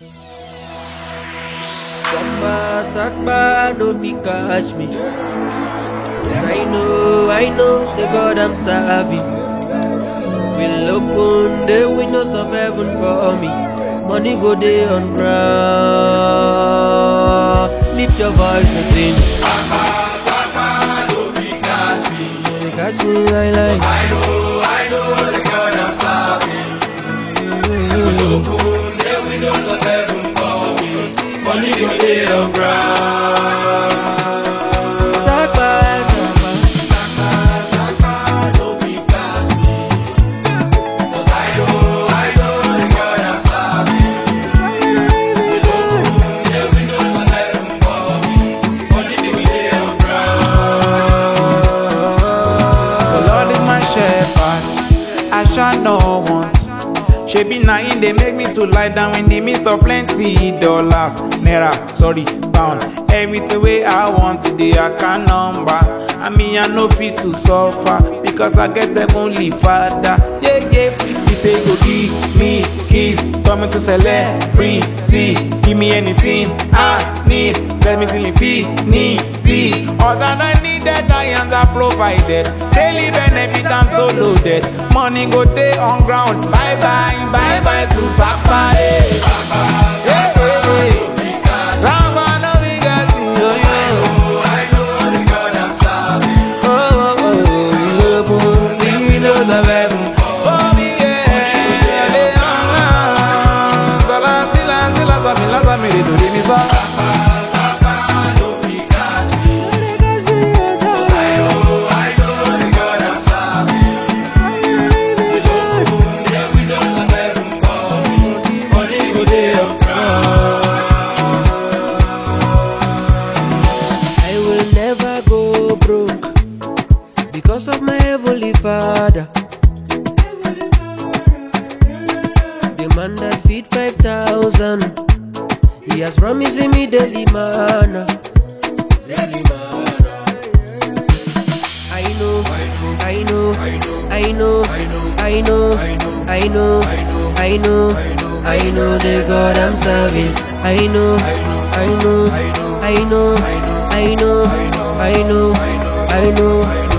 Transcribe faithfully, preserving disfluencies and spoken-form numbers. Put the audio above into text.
Samba, Satba, no fi catch me. 'Cause I know, I know the God I'm serving will open the windows of heaven for me. Money go day on ground. Lift your voice and sing. Samba, Samba, no fi catch me. Catch me, I like. I know, I know the God I'm serving will open the windows of heaven for me. Money go day on ground. Satba, Satba. Samba, Samba, no fi catch me. 'Cause I know, I know the God I'm serving will open the windows of heaven for me. Money go day on ground. The Lord is my shepherd, I shall not want. Shebi na him dey make me to lie down in the midst of plenty dollars, naira, sorry, pound. Everything wey I want today I can number. I mean I no fit to suffer because I get them only Father. Yeah, yeah. He say go give me keys, tell me to celebrity. Give me anything I need, let me till infinity. All that I needed, I am provided. Daily benefit, I'm so loaded. Money go day on ground. Bye bye, bye bye to Sapa. Hey, hey, hey. Sapa no be got me, oh, I know, I know the God I'm serving. oh, oh, oh. You open the windows of heaven. Oh, me, yeah, yeah, ah. Sala, sila, sila, sila, sila, me, do, re, mi, fa. Samba, no fi catch me. 'Cause I know, I know the God I'm serving will open the windows of heaven for me. Money go day on ground. I will never go broke because of my heavenly Father. The man that feed five thousand, he has promised me daily manna. Daily manna. I know, I know, I know, I know, I know, I know, I know the God I'm serving. I know, I know, I know, I know, I know, I know, I know.